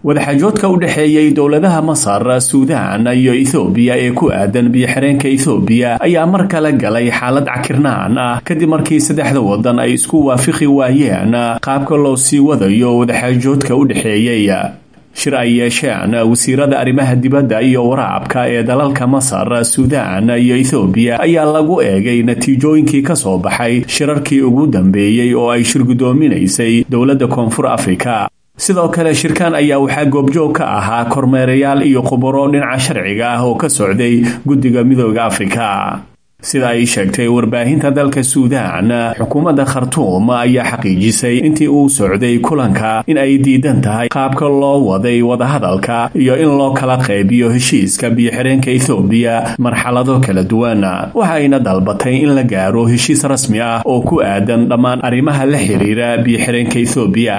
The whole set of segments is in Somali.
wadaxaajoodka u dhaxeeyay dowladaha Masar, Suudaan iyo Itoobiya ee ku aadan biyo-xireenka Itoobiya ayaa mar kale galay xaalad cakirnaan ah kadib markii saddexda wadan ay isku waafaqi waayeen qaabka loo sii wadayo wadaxaajoodka u dhaxeeyay. shir ay yeesheen wasiirada arrimaha dibadda iyo waraabka ee dalalka Masar, Suudaan iyo Itoobiya ayaa lagu eegay natiijooyinkii ka soo baxay shirarkii ugu dambeeyay oo ay shirgudoominaysay dowladda Koonfur Afrika. sidoo kale shirkan ayaa waxaa goobjoog ka ahaa kormeerayaal iyo khubaro dhinaca sharciga ah oo ka socday guddiga midowga Afrika. sida ay sheegtay warbaahinta dalka Suudaan, xukuumadda Khartoum ayaa xaqiijisay intii uu socday kulanka in ay diidan tahay qaabka loo waday wadahadalka iyo in loo kala qaybiyo heshiiska biyo-xireenka Itoobiya marxalado kala duwan. waxayna dalbatay in la gaaro heshiis rasmi ah oo ku aadan dhammaan arrimaha la xiriira biyo-xireenka Itoobiya.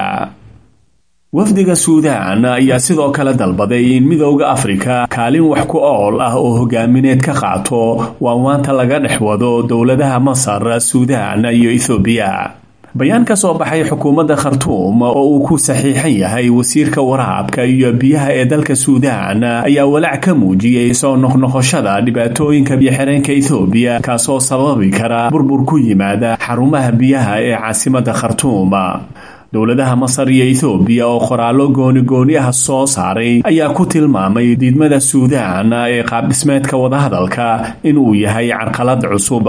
wafdiga Suudaan ayaa sidoo kale dalbaday in midowga Afrika kaalin wax ku ool ah oo hogaamineed ka qaato waawaanta laga dhex wado dowladaha Masar, Suudaan iyo Itoobiya. bayaan ka soo baxay xukuumadda Khartoum oo uu ku saxiixan yahay wasiirka waraabka iyo biyaha ee dalka Suudaan ayaa walaac ka muujiyay soo noqnoqoshada dhibaatooyinka biyo-xireenka Itoobiya kaasoo sababi kara burbur ku yimaada xarumaha biyaha ee caasimadda Khartoum. dowladaha Masar iyo Itoobiya oo qoraallo gooni ah soo saaray ayaa ku tilmaamay diidmada Suudaan ee qaab dhismeedka wadahadalka inuu yahay carqalad cusub.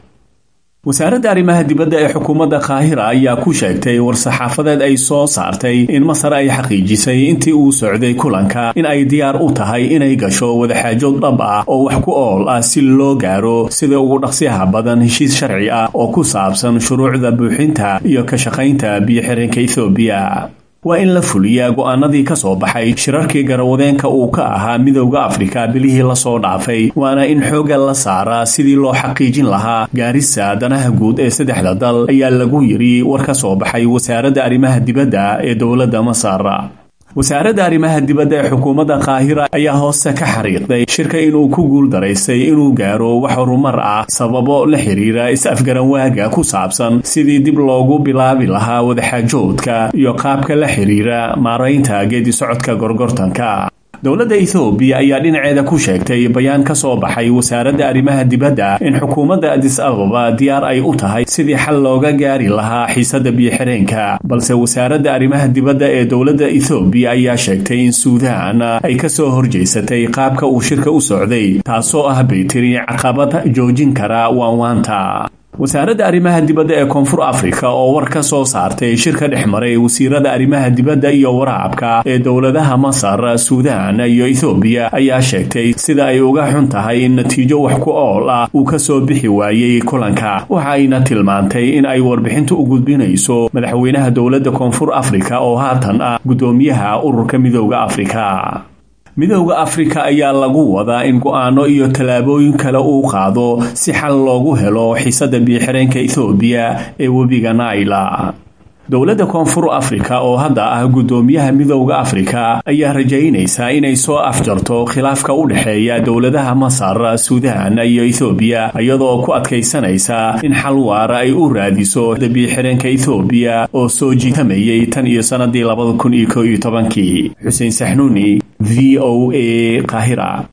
wasaaradda arrimaha dibadda ee xukuumadda Qaahira ayaa ku sheegtay war-saxaafadeed ay soo saartay in Masar ay xaqiijisay intii uu socday kulanka in ay diyaar u tahay inay gasho wadaxaajood dhab ah oo wax ku ool ah si loo gaaro sida ugu dhaqsiyaha badan heshiis sharci ah oo ku saabsan shuruucda buuxinta iyo ka shaqaynta biyo-xireenka Itoobiya. waa in la fuliyaa go'aanadii ka soo baxay shirarkii garawadeenka uu ka ahaa midowga Afrika bilihii la soo dhaafay, waana in xoogga la saaraa sidii loo xaqiijin lahaa gaarista danaha guud ee saddexda dal ayaa lagu yiri war ka soo baxay wasaaradda arrimaha dibadda ee dowladda Masar. wasaaradda arrimaha dibadda ee xukuumadda Qaahira ayaa hoose ka xariiqday shirka inuu ku guul daraysay inuu gaaro wax horumar ah sababo la xiriira is-afgaranwaaga ku saabsan sidii dib loogu bilaabi lahaa wadaxaajoodka iyo qaabka la xiriira maaraynta geedi socodka gorgortanka. dowladda Itoobiya ayaa dhinaceeda ku sheegtay bayaan ka soo baxay wasaaradda arrimaha dibadda in xukuumadda Addis Ababa diyaar ay u tahay sidii xal looga gaari lahaa xiisadda biyo-xireenka, balse wasaaradda arrimaha dibadda ee dowladda Itoobiya ayaa sheegtay in Suudaan ay ka soo horjeysatay qaabka uu shirka u socday, taasoo ah baytiri caqabad joojin kara waanwaanta. wasaaradda arrimaha dibadda ee Koonfur Afrika oo war ka soo saartay shirka dhexmaray wasiirada arrimaha dibadda iyo waraabka ee dowladaha Masar, Suudaan iyo Itoobiya ayaa sheegtay sida ay uga xun tahay in natiijo wax ku ool ah uu ka soo bixi waayay kulanka. waxayna tilmaantay in ay warbixintu u gudbinayso madaxweynaha dowladda Koonfur Afrika oo haatan ah gudoomiyaha ururka midowga Afrika. midowga Afrika ayaa lagu wadaa in go'aano iyo talaabooyin kale uu qaado si xal loogu helo xiisadda biyo-xireenka Itoobiya ee webiga Nile. dowladda Koonfur Afrika oo hadda ah gudoomiyaha midowga Afrika ayaa rajaynaysa inay soo afjarto khilaafka u dhaxeeya dowladaha Masar, Suudaan iyo Itoobiya iyadoo ku adkaysanaysa in xal waara ay u raadiso biyo-xireenka Itoobiya oo soo jiitamayay tan iyo sanadii 2011. Xuseen Saxnuuni, VOA, Qaahira.